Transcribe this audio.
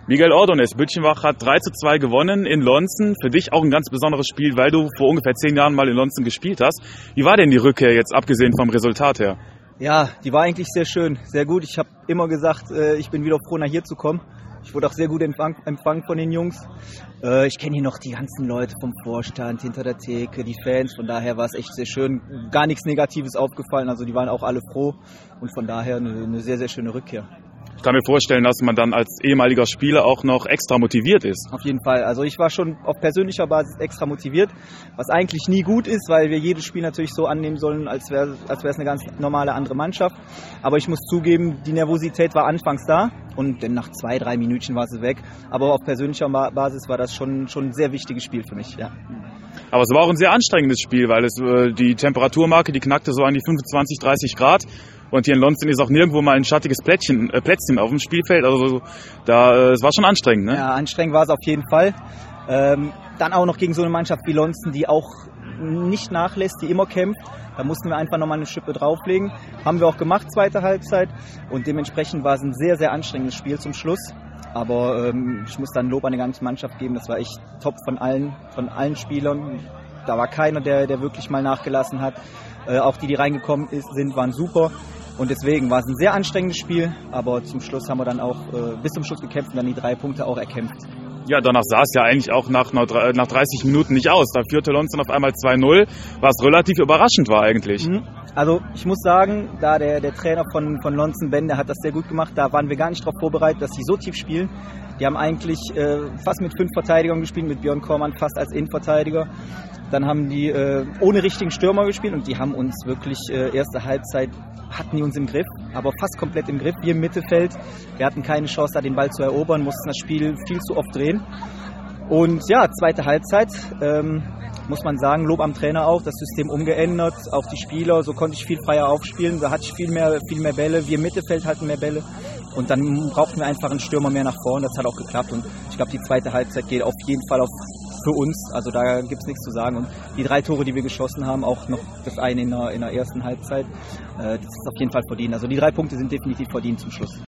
Miguel Ordóñez, Bütchenbach hat 3:2 gewonnen in Lonzen. Für dich auch ein ganz besonderes Spiel, weil du vor ungefähr 10 Jahren mal in Lonzen gespielt hast. Wie war denn die Rückkehr jetzt, abgesehen vom Resultat her? Ja, die war eigentlich sehr schön, sehr gut. Ich habe immer gesagt, ich bin wieder froh, nach hier zu kommen. Ich wurde auch sehr gut empfangen von den Jungs. Ich kenne hier noch die ganzen Leute vom Vorstand, hinter der Theke, die Fans. Von daher war es echt sehr schön. Gar nichts Negatives aufgefallen. Also die waren auch alle froh. Und von daher eine sehr, sehr schöne Rückkehr. Ich kann mir vorstellen, dass man dann als ehemaliger Spieler auch noch extra motiviert ist. Auf jeden Fall. Also ich war schon auf persönlicher Basis extra motiviert, was eigentlich nie gut ist, weil wir jedes Spiel natürlich so annehmen sollen, als wäre es eine ganz normale andere Mannschaft. Aber ich muss zugeben, die Nervosität war anfangs da und dann nach 2-3 Minütchen war sie weg. Aber auf persönlicher Basis war das schon ein sehr wichtiges Spiel für mich. Ja. Aber es war auch ein sehr anstrengendes Spiel, weil die Temperaturmarke, die knackte so an die 25, 30 Grad. Und hier in Lonzen ist auch nirgendwo mal ein schattiges Plätzchen auf dem Spielfeld. Also es war schon anstrengend, ne? Ja, anstrengend war es auf jeden Fall. Dann auch noch gegen so eine Mannschaft wie Lonzen, die auch nicht nachlässt, die immer kämpft. Da mussten wir einfach nochmal eine Schippe drauflegen. Haben wir auch gemacht, zweite Halbzeit. Und dementsprechend war es ein sehr, sehr anstrengendes Spiel zum Schluss. Aber ich muss dann Lob an die ganze Mannschaft geben. Das war echt top von allen Spielern. Da war keiner, der wirklich mal nachgelassen hat. Auch die reingekommen sind, waren super. Und deswegen war es ein sehr anstrengendes Spiel, aber zum Schluss haben wir dann auch bis zum Schluss gekämpft und dann die 3 Punkte auch erkämpft. Ja, danach sah es ja eigentlich auch nach 30 Minuten nicht aus. Da führte Lonzen auf einmal 2:0, was relativ überraschend war eigentlich. Also ich muss sagen, da der Trainer von Lonzen, Ben, der hat das sehr gut gemacht. Da waren wir gar nicht darauf vorbereitet, dass sie so tief spielen. Die haben eigentlich fast mit 5 Verteidigern gespielt, mit Björn Kormann fast als Innenverteidiger. Dann haben die ohne richtigen Stürmer gespielt und die haben uns wirklich erste Halbzeit hatten die uns im Griff, aber fast komplett im Griff. Wir im Mittelfeld, wir hatten keine Chance, da den Ball zu erobern, mussten das Spiel viel zu oft drehen. Und ja, zweite Halbzeit, muss man sagen, Lob am Trainer auch, das System umgeändert, auch die Spieler, so konnte ich viel freier aufspielen, da hatte ich viel mehr Bälle, wir im Mittelfeld hatten mehr Bälle und dann brauchten wir einfach einen Stürmer mehr nach vorne, das hat auch geklappt und ich glaube, die zweite Halbzeit geht auf jeden Fall für uns, also da gibt es nichts zu sagen und die 3 Tore, die wir geschossen haben, auch noch das eine in der ersten Halbzeit, das ist auf jeden Fall verdient, also die 3 Punkte sind definitiv verdient zum Schluss.